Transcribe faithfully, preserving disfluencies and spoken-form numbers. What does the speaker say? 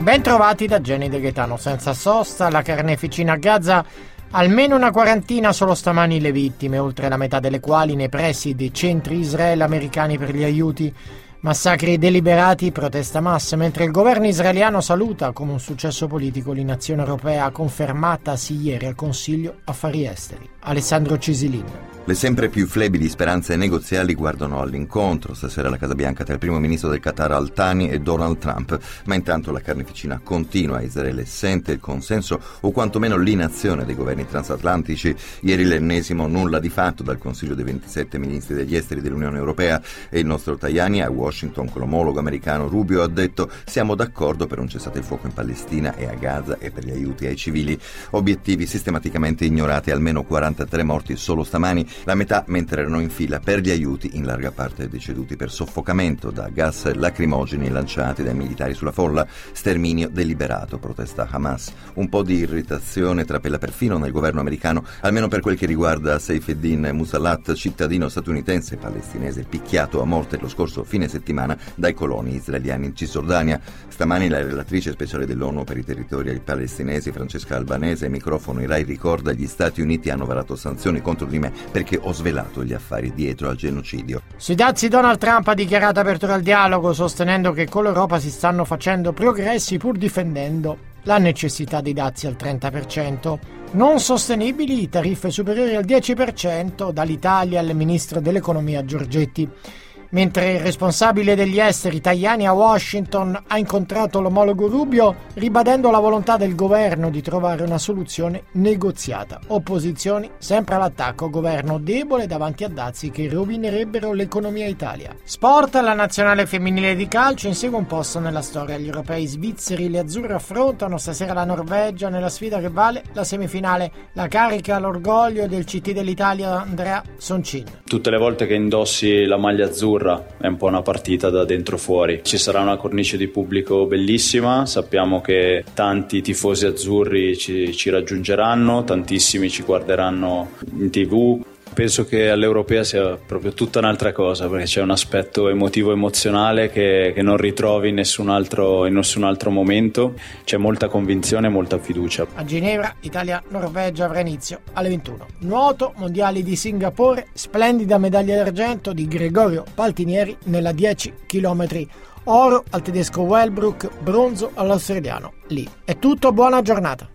Ben trovati da Jenny De Gaetano. Senza sosta, la carneficina a Gaza, almeno una quarantina solo stamani le vittime, oltre la metà delle quali nei pressi dei centri Israele americani per gli aiuti. Massacri deliberati, protesta masse, mentre il governo israeliano saluta come un successo politico l'inazione europea confermatasi ieri al Consiglio Affari Esteri. Alessandro Cisilin. Le sempre più flebili speranze negoziali guardano all'incontro stasera alla Casa Bianca tra il primo ministro del Qatar Al-Thani e Donald Trump, ma intanto la carneficina continua. Israele sente il consenso o quantomeno l'inazione dei governi transatlantici. Ieri l'ennesimo nulla di fatto dal Consiglio dei ventisette ministri degli esteri dell'Unione Europea, e il nostro Tajani a Washington con l'omologo americano Rubio ha detto: siamo d'accordo per un cessate il fuoco in Palestina e a Gaza e per gli aiuti ai civili. Obiettivi sistematicamente ignorati, almeno quarantatré morti solo stamani, la metà mentre erano in fila per gli aiuti, in larga parte deceduti per soffocamento da gas lacrimogeni lanciati dai militari sulla folla. Sterminio deliberato, protesta Hamas. Un po' di irritazione trapela perfino nel governo americano, almeno per quel che riguarda Saifeddin Musalat, cittadino statunitense palestinese picchiato a morte lo scorso fine settimana dai coloni israeliani in Cisgiordania. Stamani la relatrice speciale dell'ONU per i territori palestinesi, Francesca Albanese, ai microfoni Rai ricorda: gli Stati Uniti hanno varato sanzioni contro di me perché ho svelato gli affari dietro al genocidio. Sui dazi Donald Trump ha dichiarato apertura al dialogo, sostenendo che con l'Europa si stanno facendo progressi pur difendendo la necessità di dazi al trenta per cento. Non sostenibili tariffe superiori al dieci per cento dall'Italia al ministro dell'economia Giorgetti. Mentre il responsabile degli esteri Tajani a Washington ha incontrato l'omologo Rubio, ribadendo la volontà del governo di trovare una soluzione negoziata. Opposizioni sempre all'attacco, governo debole davanti a dazi che rovinerebbero l'economia Italia. Sport, la nazionale femminile di calcio insegue un posto nella storia. Gli europei svizzeri, le azzurre, affrontano stasera la Norvegia nella sfida che vale la semifinale. La carica l'orgoglio del C T dell'Italia Andrea Soncin. Tutte le volte che indossi la maglia azzurra è un po' una partita da dentro fuori. Ci sarà una cornice di pubblico bellissima, sappiamo che tanti tifosi azzurri ci, ci raggiungeranno, tantissimi ci guarderanno in tv. Penso che all'Europea sia proprio tutta un'altra cosa, perché c'è un aspetto emotivo emozionale che, che non ritrovi in nessun altro, in nessun altro momento. C'è molta convinzione e molta fiducia. A Ginevra, Italia-Norvegia avrà inizio alle ventuno. Nuoto, mondiali di Singapore, splendida medaglia d'argento di Gregorio Paltinieri nella dieci chilometri. Oro al tedesco Wellbrook, bronzo all'australiano Lee. È tutto, buona giornata.